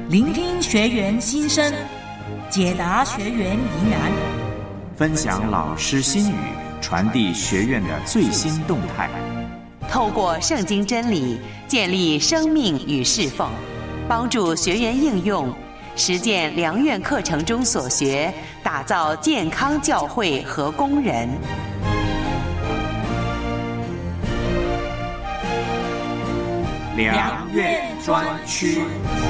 聆听学员心声，解答学员疑难， 分享老师心语，传递学院的最新动态。 透过圣经真理建立生命与侍奉，帮助学员应用实践良院课程中所学，打造健康教会和工人。 良院专区，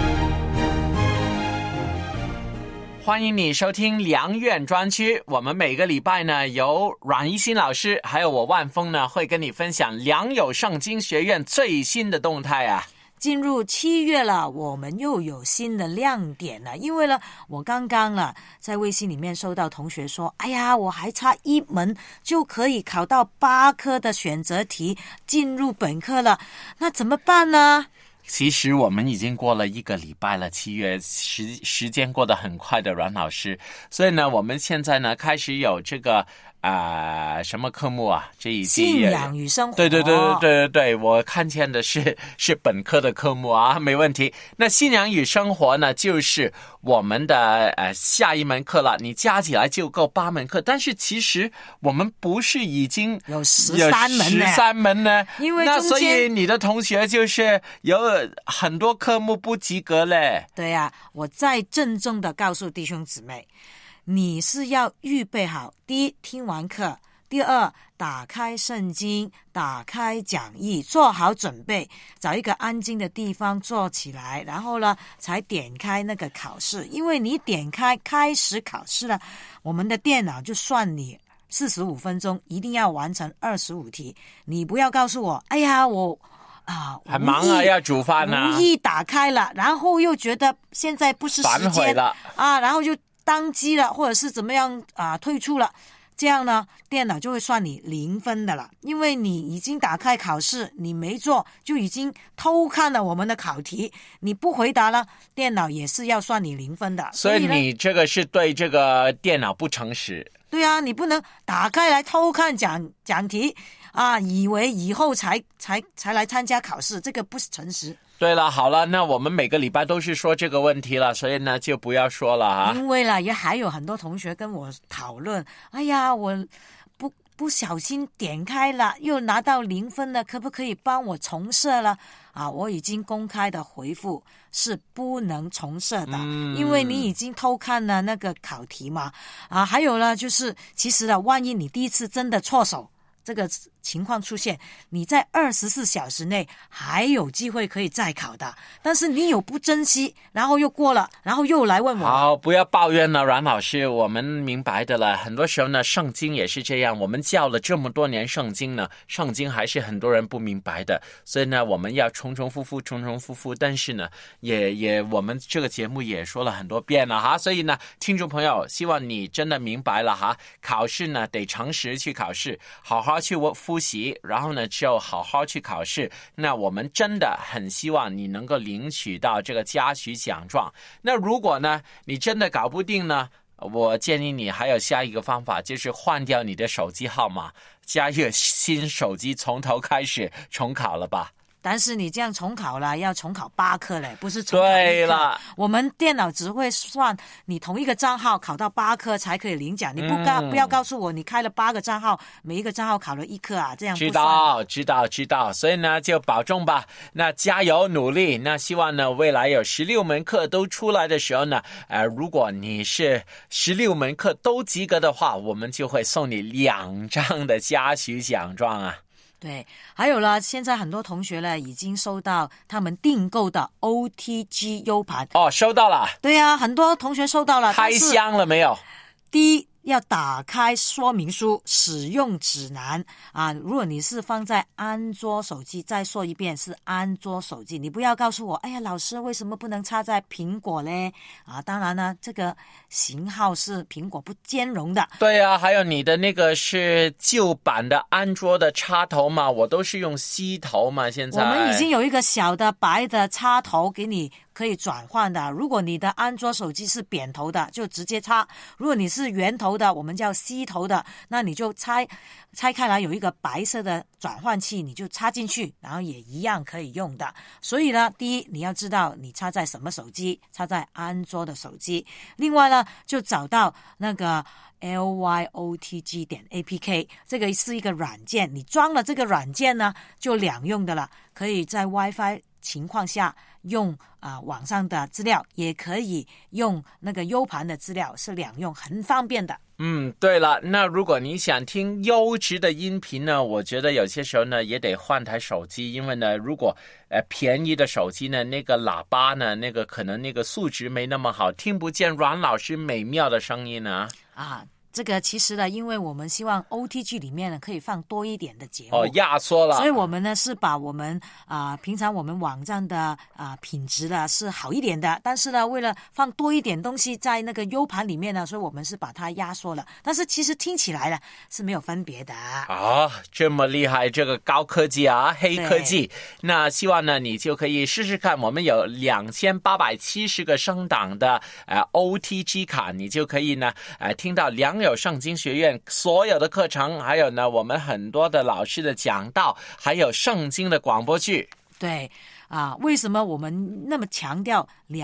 欢迎你收听良院专区。我们每个礼拜呢，由阮一新老师还有我万峰呢，会跟你分享良友圣经学院最新的动态啊。 进入7月了，我们又有新的亮点了。因为呢，我刚刚在微信里面收到同学说，哎呀，我还差1门就可以考到8科的选择题进入本科了，那怎么办呢？ 其实我们已经过了1个礼拜了，7月时间过得很快的，阮老师。所以呢，我们现在呢开始有这个什么科目啊？这一季信仰与生活。 对，我看见的是本科的科目啊，没问题。那信仰与生活呢，就是我们的下一门课了，你加起来就够8门课。但是其实我们不是已经有13 门呢？ 因为那所以你的同学就是有很多科目不及格嘞。 对啊，我再郑重的告诉弟兄姊妹，你是要预备好，第一，听完课；第二，打开圣经，打开讲义，做好准备，找一个安静的地方坐起来，然后呢，才点开那个考试。因为你点开开始考试了，我们的电脑就算你45分钟，一定要完成25题。你不要告诉我，哎呀，我很忙啊，要煮饭啊， 无意打开了，然后又觉得现在不是时反悔间了然后就当机了，或者是怎么样退出了，这样呢，电脑就会算你0分的了。因为你已经打开考试，你没做，就已经偷看了我们的考题，你不回答了，电脑也是要算你0分的。 所以你这个是对这个电脑不诚实。 对啊，你不能打开来偷看讲题以为以后才来参加考试，这个不是诚实。 对了，好了，那我们每个礼拜都是说这个问题了，所以呢就不要说了啊。 因为也还有很多同学跟我讨论，哎呀，我不小心点开了，又拿到0分了，可不可以帮我重设了？我已经公开的回复是不能重设的，因为你已经偷看了那个考题嘛。还有呢，就是其实万一你第一次真的错手，这个情况出现，你在24小时内还有机会可以再考的，但是你有不珍惜，然后又过了，然后又来问我。 好，不要抱怨了，阮老师，我们明白的了。很多时候呢，圣经也是这样，我们教了这么多年圣经呢，圣经还是很多人不明白的，所以呢，我们要重重复复。但是呢，也我们这个节目也说了很多遍了哈，所以呢，听众朋友，希望你真的明白了哈，考试呢得诚实去考试，好好去复习，然后呢就好好去考试。那我们真的很希望你能够领取到这个嘉许奖状。那如果呢你真的搞不定呢，我建议你还有下一个方法，就是换掉你的手机号码，加一个新手机，从头开始重考了吧。 但是你这样重考了，要重考8科嘞，不是重考1科。 对了， 我们电脑只会算你同一个账号考到8科才可以领奖。你不要告诉我你开了8个账号，每一个账号考了1科这样不算。 知道。所以呢，就保重吧。那加油努力。那希望呢，未来有16门课都出来的时候呢，如果你是16门课都及格的话，我们就会送你2张的嘉许奖状啊。 对，还有了，现在很多同学呢已经收到他们订购的 OTG U 盘。 收到了。 对啊，很多同学收到了。 开箱了没有？ 第一，要打开说明书使用指南如果你是放在安卓手机，再说一遍是安卓手机，你不要告诉我，哎呀，老师为什么不能插在苹果嘞？当然呢，这个型号是苹果不兼容的。 对啊，还有你的那个是旧版的安卓的插头嘛，我都是用 C 头嘛，现在我们已经有一个小的白的插头给你可以转换的。如果你的安卓手机是扁头的，就直接插；如果你是圆头的，我们叫 C 头的，那你就拆开来，有一个白色的转换器，你就插进去，然后也一样可以用的。所以呢，第一你要知道你插在什么手机，插在安卓的手机。另外呢，就找到那个lyotg.apk， 这个是一个软件，你装了这个软件呢，就两用的了，可以在 WiFi 情况下用网上的资料，也可以用那个 U 盘的资料，是两用，很方便的。 对了，那如果你想听优质的音频呢，我觉得有些时候呢也得换台手机，因为呢如果便宜的手机呢，那个喇叭呢，那个可能那个素质没那么好，听不见阮老师美妙的声音呢。 这个其实呢，因为我们希望 OTG 里面呢可以放多一点的节目， 压缩了， 所以我们呢是把我们平常我们网站的品质呢是好一点的，但是呢为了放多一点东西在那个 U 盘里面呢，所以我们是把它压缩了，但是其实听起来呢是没有分别的这么厉害，这个高科技黑科技。那希望呢你就可以试试看，我们有2870个升档的OTG 卡，你就可以呢听到良友圣经学院所有的课程，还有呢我们很多的老师的讲道，还有圣经的广播剧。 对为什么我们那么强调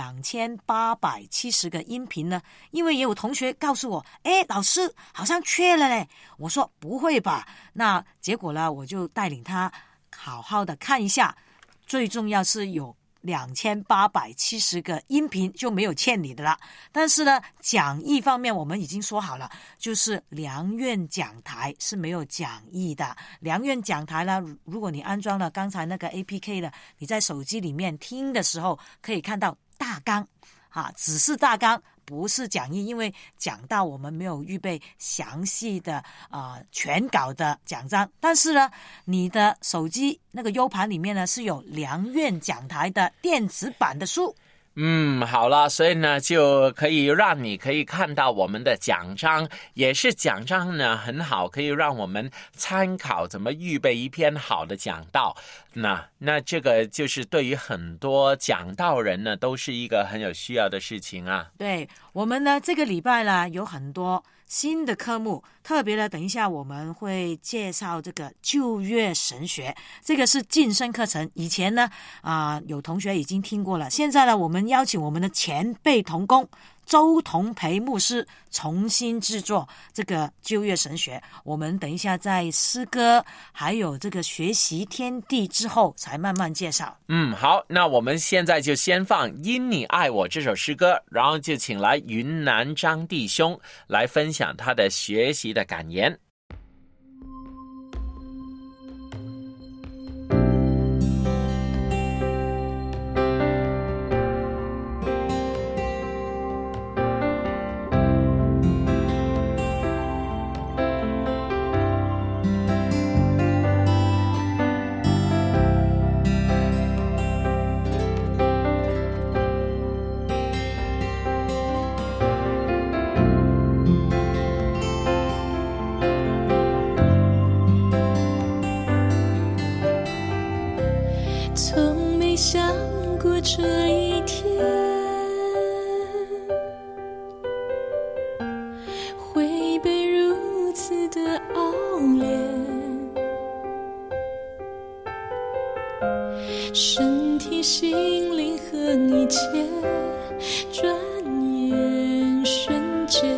2870个音频呢？因为也有同学告诉我，老师好像缺了嘞。我说不会吧，那结果呢我就带领他好好的看一下，最重要是有2870个音频就没有欠你的了。但是呢讲义方面我们已经说好了，就是良苑讲台是没有讲义的。良苑讲台呢，如果你安装了刚才那个 APK 了，你在手机里面听的时候可以看到大纲只是大纲，不是讲义，因为讲到我们没有预备详细的全稿的讲章。但是呢你的手机那个 U 盘里面呢是有良苑讲台的电子版的书。 好了，所以呢就可以让你可以看到我们的讲章，也是讲章呢很好，可以让我们参考怎么预备一篇好的讲道。那这个就是对于很多讲道人呢都是一个很有需要的事情啊。 对，我们呢这个礼拜呢有很多新的科目，特别的等一下我们会介绍这个旧约神学，这个是晋升课程。以前呢有同学已经听过了，现在呢我们邀请我们的前辈同工周同培牧师重新制作这个旧约神学。我们等一下在诗歌还有这个学习天地之后才慢慢介绍。 好，那我们现在就先放因你爱我这首诗歌，然后就请来云南张弟兄来分享他的学习的感言。 从没想过这一天会被如此的熬炼，身体心灵和一切转眼瞬间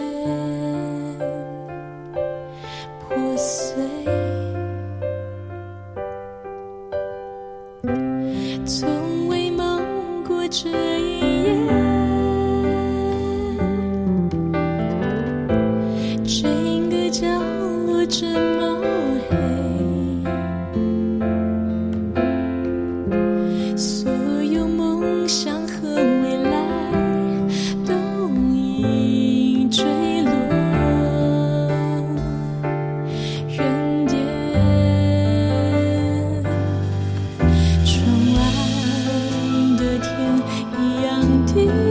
破碎，从未梦过这一夜，整个角落这么黑，所有梦想和未来都已坠落原点，窗外的天一样低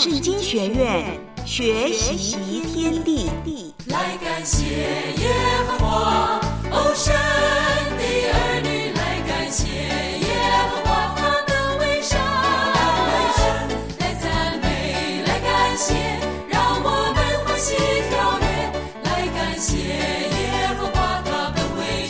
圣经学院，学习天地。 来感谢耶和华，哦，神的儿女来感谢耶和华他的为善，来赞美，来感谢，让我们欢喜跳跃，来感谢耶和华他的为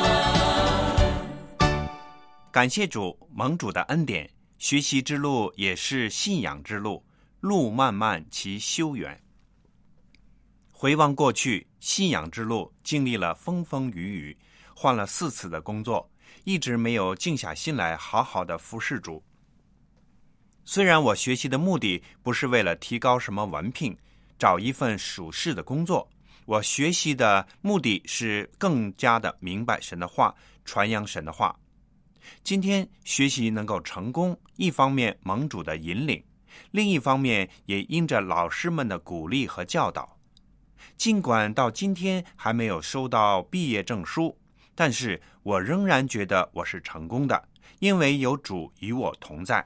善。 感谢主，蒙主的恩典，学习之路也是信仰之路，路漫漫其修远。回望过去，信仰之路经历了风风雨雨，换了4次的工作，一直没有静下心来好好的服侍主。虽然我学习的目的不是为了提高什么文凭，找一份属世的工作，我学习的目的是更加的明白神的话，传扬神的话。今天学习能够成功，一方面蒙主的引领，另一方面也因着老师们的鼓励和教导。尽管到今天还没有收到毕业证书，但是我仍然觉得我是成功的，因为有主与我同在。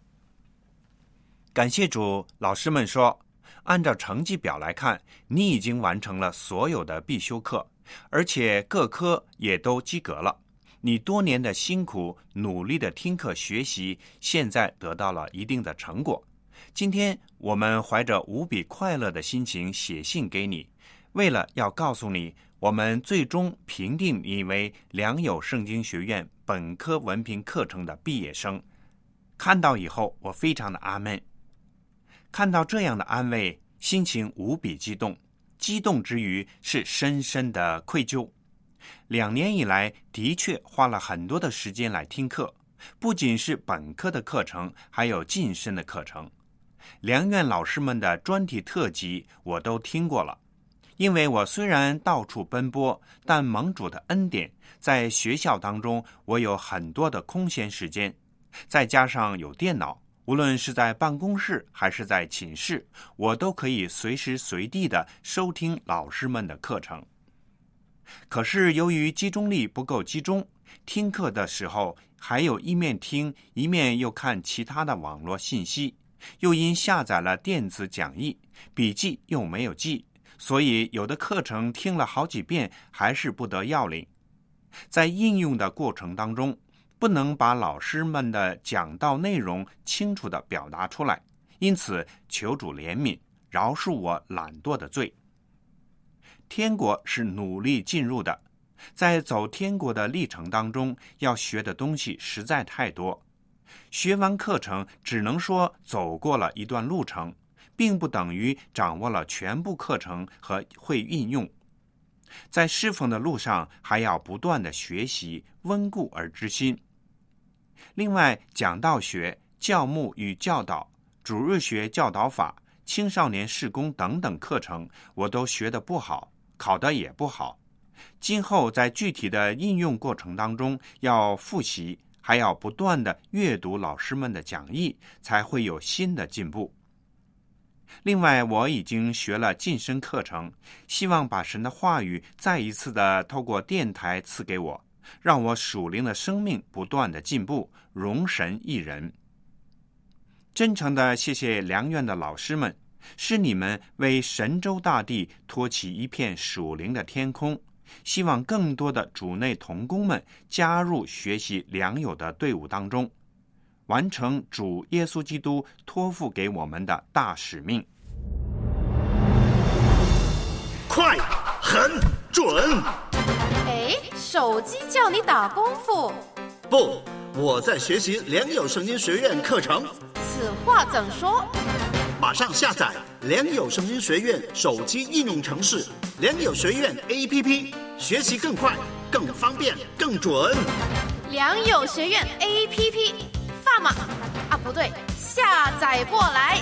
感谢主，老师们说，按照成绩表来看，你已经完成了所有的必修课，而且各科也都及格了。你多年的辛苦努力的听课学习，现在得到了一定的成果。今天我们怀着无比快乐的心情写信给你，为了要告诉你，我们最终评定你为良友圣经学院本科文凭课程的毕业生。看到以后，我非常的阿们。看到这样的安慰，心情无比激动，激动之余是深深的愧疚。2年以来，的确花了很多的时间来听课，不仅是本科的课程，还有晋升的课程。良院老师们的专题特辑我都听过了。因为我虽然到处奔波，但蒙主的恩典，在学校当中我有很多的空闲时间，再加上有电脑，无论是在办公室还是在寝室，我都可以随时随地的收听老师们的课程。可是由于集中力不够集中，听课的时候还有一面听一面又看其他的网络信息，又因下载了电子讲义，笔记又没有记，所以有的课程听了好几遍还是不得要领。在应用的过程当中，不能把老师们的讲道内容清楚地表达出来，因此求主怜悯，饶恕我懒惰的罪。天国是努力进入的，在走天国的历程当中，要学的东西实在太多。学完课程只能说走过了一段路程，并不等于掌握了全部课程和会运用。在侍奉的路上，还要不断的学习，温故而知新。另外，讲道学、教牧与教导、主日学教导法、青少年事工等等课程，我都学得不好，考得也不好。今后在具体的应用过程当中，要复习，还要不断的阅读老师们的讲义，才会有新的进步。另外，我已经学了晋升课程，希望把神的话语再一次的透过电台赐给我，让我属灵的生命不断的进步，荣神益人。真诚的谢谢良院的老师们，是你们为神州大地托起一片属灵的天空，希望更多的主内同工们加入学习良友的队伍当中，完成主耶稣基督托付给我们的大使命。 快、狠、准！ 哎，手机叫你打功夫？ 不，我在学习良友圣经学院课程。 此话怎说？ 马上下载良友圣经学院手机应用程式良友学院 APP， 学习更快、更方便、更准。 良友学院 APP， 发码啊，不对，下载过来。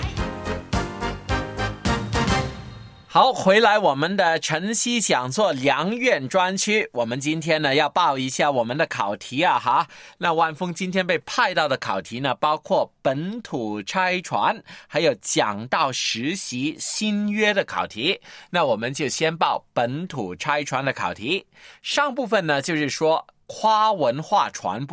好，回来我们的晨曦讲座良院专区，我们今天呢要报一下我们的考题啊哈。那万峰今天被派到的考题呢，包括本土差传，还有讲道实习新约的考题。那我们就先报本土差传的考题。上部分呢就是说跨文化传播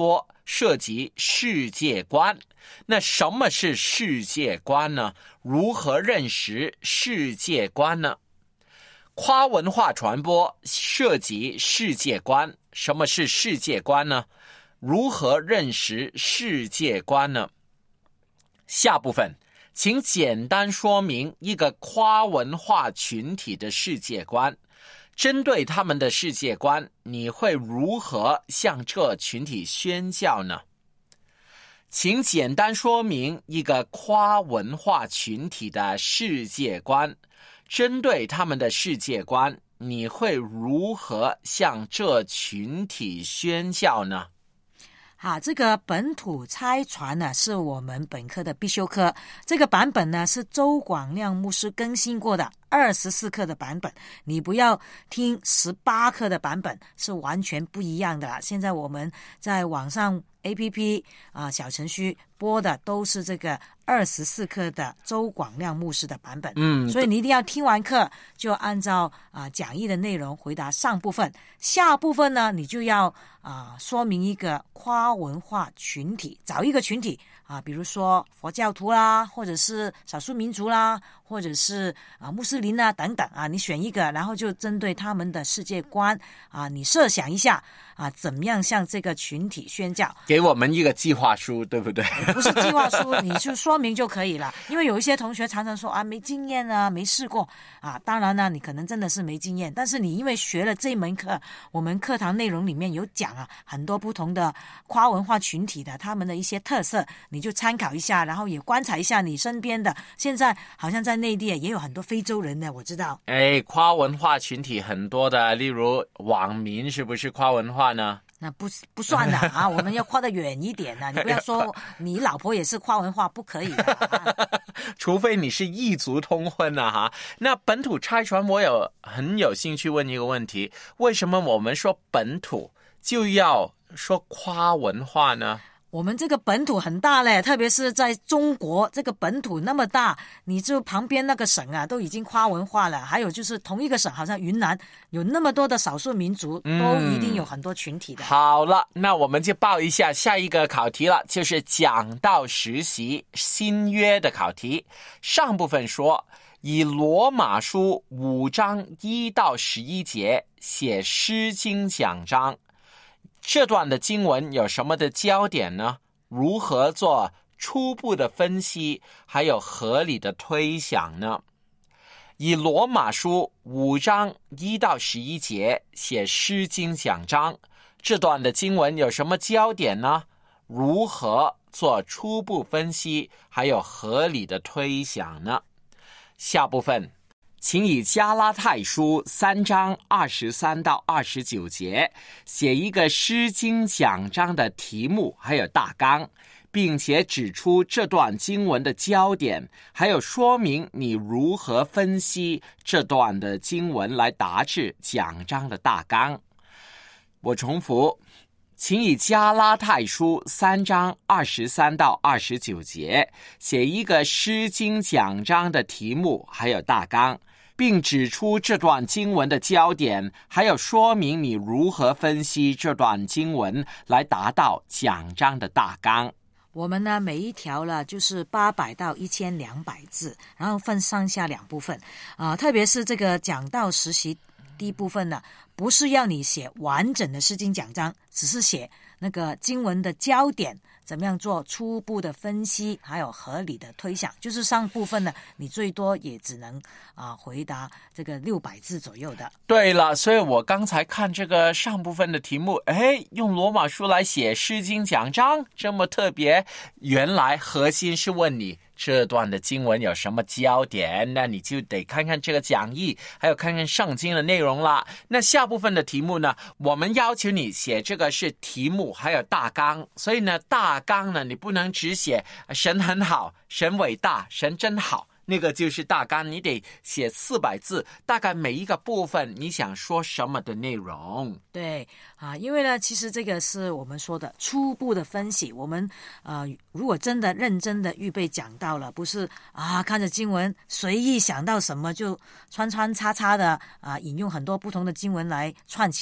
涉及世界观。那什么是世界观呢？如何认识世界观呢？跨文化传播涉及世界观，什么是世界观呢？如何认识世界观呢？下部分，请简单说明一个跨文化群体的世界观。针对他们的世界观，你会如何向这群体宣教呢？请简单说明一个跨文化群体的世界观。针对他们的世界观，你会如何向这群体宣教呢？ 这个本土差传呢，是我们本科的必修课。这个版本呢，是周广亮牧师更新过的24课的版本。你不要听18课的版本，是完全不一样的啦。现在我们在网上 APP 小程序播的都是这个24课的周广亮牧师的版本。所以你一定要听完课就按照讲义的内容回答上部分，下部分呢你就要说明一个跨文化群体，找一个群体比如说佛教徒啦，或者是少数民族啦，或者是穆斯林啊等等你选一个，然后就针对他们的世界观你设想一下怎么样向这个群体宣教， 给我们一个计划书，对不对？ 不是计划书，你就说明就可以了。因为有一些同学常常说没经验没试过当然呢，你可能真的是没经验，但是你因为学了这门课，我们课堂内容里面有讲很多不同的跨文化群体的他们的一些特色，你就参考一下，然后也观察一下你身边的。现在好像在内地也有很多非洲人呢，我知道。 跨文化群体很多的，例如网民是不是跨文化呢？ 那不算的我们要跨得远一点你不要说你老婆也是跨文化，不可以的除非你是异族通婚那本土差传，我很有兴趣问一个问题，为什么我们说本土就要说跨文化呢？ 我们这个本土很大嘞，特别是在中国这个本土那么大，你就旁边那个省都已经跨文化了，还有就是同一个省，好像云南有那么多的少数民族，都一定有很多群体的。 好了，那我们就报一下下一个考题了，就是讲道实习新约的考题。上部分说，以罗马书5章1到11节写诗经讲章，这段的经文有什么的焦点呢？如何做初步的分析，还有合理的推想呢？以罗马书5章1到11节写诗经讲章，这段的经文有什么焦点呢？如何做初步分析，还有合理的推想呢？下部分，请以加拉太书3章23到29节写一个诗经讲章的题目还有大纲，并且指出这段经文的焦点，还有说明你如何分析这段的经文来达至讲章的大纲。我重复，请以加拉太书3章23到29节写一个诗经讲章的题目还有大纲，并指出这段经文的焦点，还有说明你如何分析这段经文来达到讲章的大纲。 我们呢，每一条呢就是800到1200字，然后分上下2部分特别是这个讲道实习第一部分呢，不是要你写完整的诗经讲章，只是写那个经文的焦点，怎么样做初步的分析，还有合理的推想。就是上部分呢，你最多也只能回答这个600字左右的。 对了，所以我刚才看这个上部分的题目，用罗马书来写诗经讲章，这么特别，原来核心是问你这段的经文有什么焦点，那你就得看看这个讲义，还有看看圣经的内容啦。那下部分的题目呢，我们要求你写这个是题目还有大纲，所以呢大纲呢你不能只写神很好，神伟大，神真好，那个就是大纲，你得写400字，大概每一个部分你想说什么的内容。 对因为呢，其实这个是我们说的初步的分析。我们如果真的认真的预备讲到了，不是看着经文随意想到什么就穿插的引用很多不同的经文来串起来，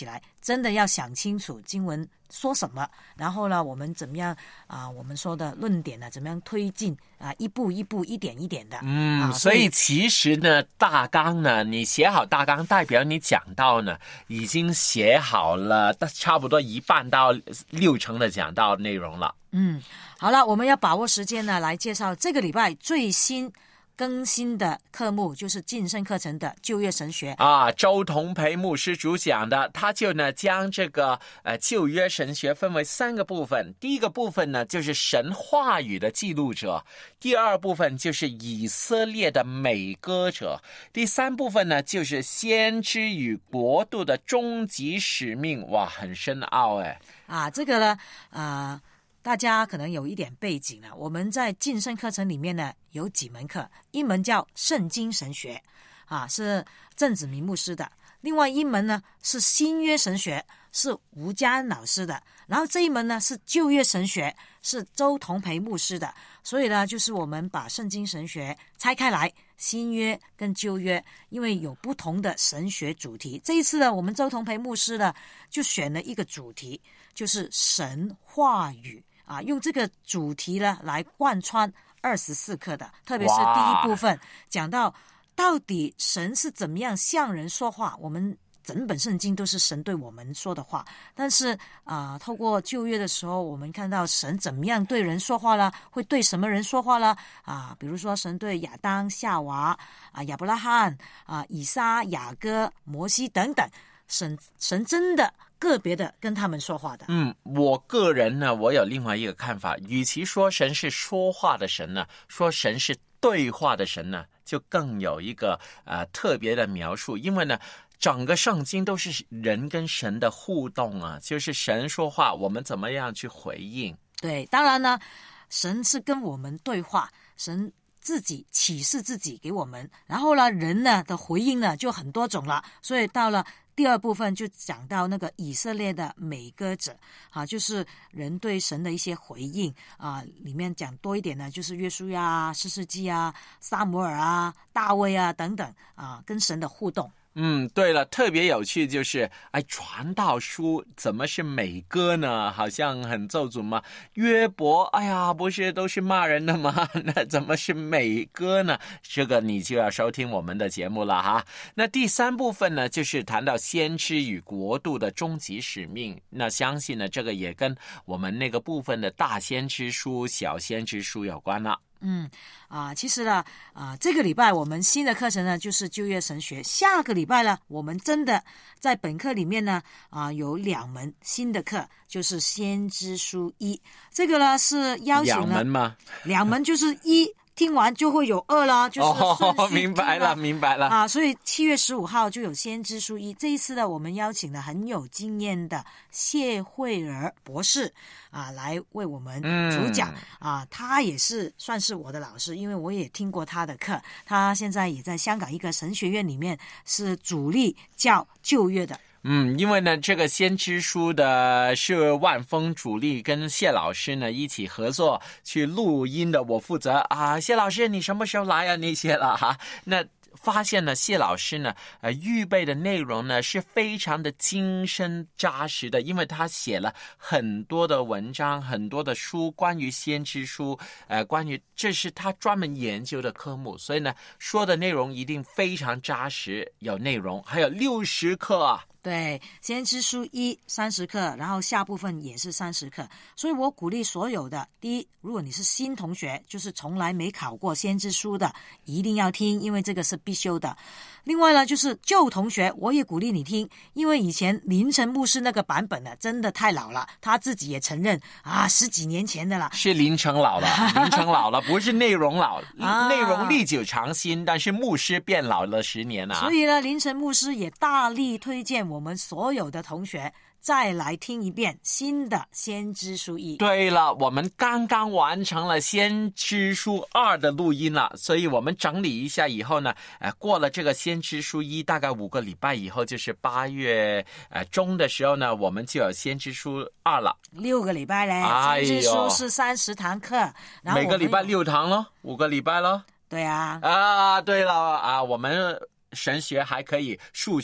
真的要想清楚经文说什么，然后呢，我们怎么样我们说的论点呢，怎么样推进一步一步、一点一点的。 所以其实呢，大纲呢，你写好大纲，代表你讲道呢已经写好了，差不多1半到60%的讲道内容了。 好了，我们要把握时间呢，来介绍这个礼拜最新更新的科目，就是晋升课程的旧约神学周同培牧师主讲的，他就呢将这个旧约神学分为3个部分。第一个部分呢就是神话语的记录者，第二部分就是以色列的美歌者，第3部分呢就是先知与国度的终极使命。哇，很深奥这个呢大家可能有一点背景了。我们在晋升课程里面呢有几门课，一门叫圣经神学是郑子明牧师的，另外一门呢是新约神学，是吴家恩老师的，然后这一门呢是旧约神学，是周同培牧师的。所以呢，就是我们把圣经神学拆开来，新约跟旧约，因为有不同的神学主题。这一次呢，我们周同培牧师呢就选了一个主题，就是神话语用这个主题呢来贯穿24课的，特别是第一部分讲到底神是怎么样向人说话。我们整本圣经都是神对我们说的话，但是透过旧约的时候，我们看到神怎么样对人说话了，会对什么人说话了比如说神对亚当、夏娃亚伯拉罕以撒、雅各、摩西等等，神真的个别的跟他们说话的。 我个人呢，我有另外一个看法，与其说神是说话的神呢，说神是对话的神呢，就更有一个特别的描述。因为呢，整个圣经都是人跟神的互动就是神说话，我们怎么样去回应。 对，当然呢，神是跟我们对话，神自己启示自己给我们，然后呢，人呢的回应呢就很多种了。所以到了第二部分就讲到那个以色列的美歌者就是人对神的一些回应里面讲多一点呢，就是约书亚、士师记撒母耳大卫等等跟神的互动。 对了，特别有趣就是传道书怎么是美歌呢？好像很咒诅嘛。约伯不是都是骂人的吗？那怎么是美歌呢？这个你就要收听我们的节目了那第3部分呢，就是谈到先知与国度的终极使命。那相信呢，这个也跟我们那个部分的大先知书、小先知书有关了。 其实呢这个礼拜我们新的课程呢就是旧约神学，下个礼拜呢我们真的在本课里面呢有2门新的课，就是先知书1，这个呢是邀请了 2门吗 ？2门就是1听完就会有2啦，就是顺序明白了所以7月15号就有先知书1。这一次呢，我们邀请了很有经验的谢慧儿博士来为我们主讲他也是算是我的老师，因为我也听过他的课。他现在也在香港一个神学院里面是主力教旧约的。 因为呢，这个先知书的是万峰主力跟谢老师呢一起合作去录音的，我负责谢老师你什么时候来你写了那发现呢，谢老师呢预备的内容呢是非常的精深扎实的，因为他写了很多的文章，很多的书，关于先知书关于这是他专门研究的科目，所以呢说的内容一定非常扎实有内容，还有60课对，先知书1 30课，然后下部分也是30课。所以我鼓励所有的，第一，如果你是新同学，就是从来没考过先知书的，一定要听，因为这个是必修的。另外呢，就是旧同学，我也鼓励你听，因为以前林晨牧师那个版本呢，真的太老了，他自己也承认10几年前的了。 是林晨老了，不是内容老，内容历久常新，但是牧师变老了10年所以呢，林晨牧师也大力推荐我们所有的同学再来听一遍新的先知书1。 对了，我们刚刚完成了先知书2的录音了，所以我们整理一下以后呢过了这个先知书1大概5个礼拜以后，就是8月中的时候呢，我们就有先知书2了。 6个礼拜嘞，先知书是30堂课，然后每个礼拜6堂咯，5个礼拜咯。 对对了我们神学还可以数学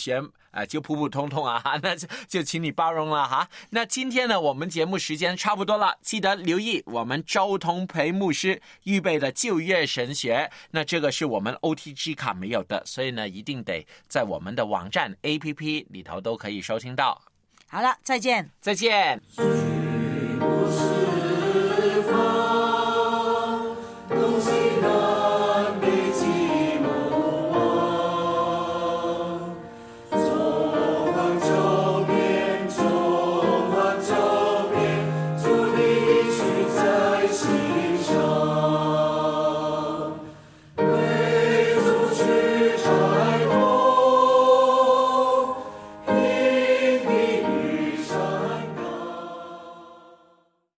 就普普通通啊，那就请你包容了哈。那今天呢，我们节目时间差不多了，记得留意我们周同培牧师预备的旧约神学。那这个是我们 OTG 卡没有的，所以呢，一定得在我们的网站 APP 里头都可以收听到。 好了，再见。 再见。